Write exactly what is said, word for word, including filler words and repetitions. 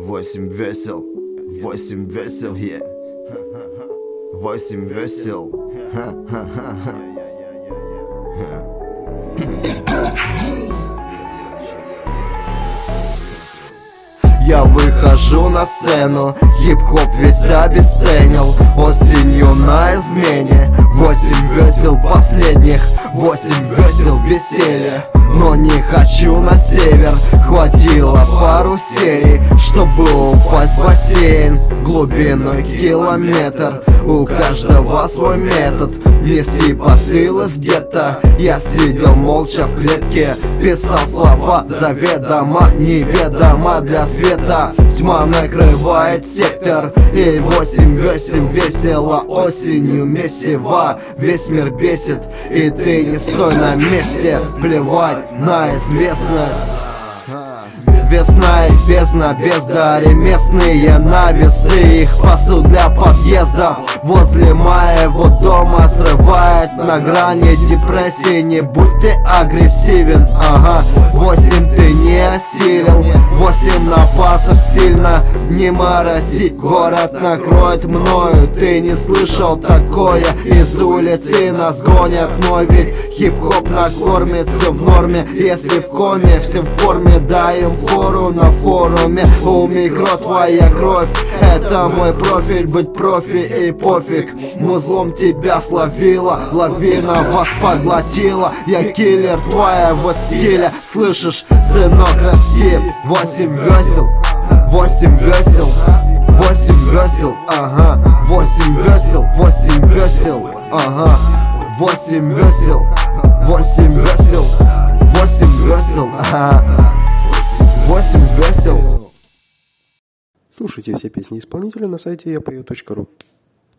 Восемь весел, восемь весел, yeah. Восемь весел. Я выхожу на сцену, хип-хоп весь обесценил. Осенью на измене, восемь весел последних, восемь весел веселья. Но не хочу на север, хватило пару серий, чтобы упасть в бассейн глубиной километр. У каждого свой метод нести посыл из гетто. Я сидел молча в клетке, писал слова заведомо неведомо для света. Тьма накрывает сектор, и восемь весел весело осенью месиво. Весь мир бесит, и ты не стой на месте. Плевать на известность. Весна и бездна, бездари, местные навесы. Их посыл для подъездов возле моего дома срывает на грани депрессии. Не будь ты агрессивен, ага. Восемь ты не осилил, восемь напасов сильно не мороси. Город накроет мною, ты не слышал такое. Из улицы нас гонят, но ведь хип-хоп накормит, все в норме. Если в коме, всем в форме, дай им фору на форуме. У микро твоя кровь, это мой профиль. Быть профи и пофиг, музлом тебя словила, лавина вас поглотила. Я киллер твоего стиля, слышишь, сынок, расти. Восемь весел, восемь весел, восемь весел, ага. Восемь весел, восемь весел, ага. Восемь весел, восемь весел, восемь весел, ага. Восемь весел. Слушайте все песни исполнителя на сайте я пою точка ру.